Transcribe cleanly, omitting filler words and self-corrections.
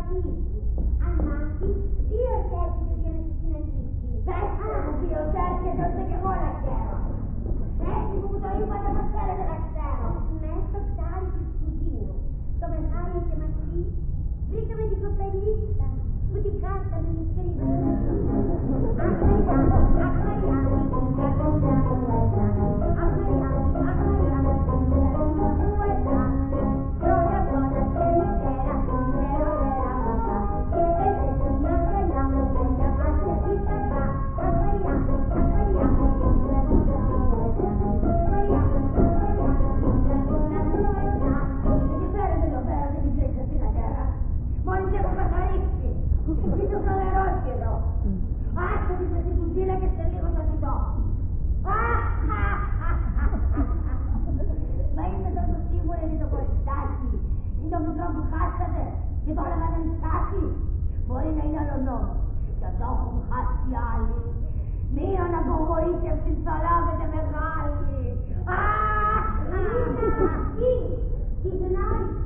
Βασίλη. Αμάχη, 2 έρχεται και να σου συναντήσει. Πες μου, 2 έρχεται ώστε και εγώ να ξέρω. Έτσι που μου το είπατε, πώς θέλετε να ξέρω. Μέσα στο ψάρι της κουζίνας, το μεγάλο και μασί, βρήκαμε την κοπελίτσα που την χάσαμε με σκριμμένα. Και τώρα να δεν ψάξει, μπορεί να είναι άλλο νόμο. Και το έχουν χάσει άλλοι. Μείον απογοήτευση θα λάβετε μεγάλη. Τι γνώρισε.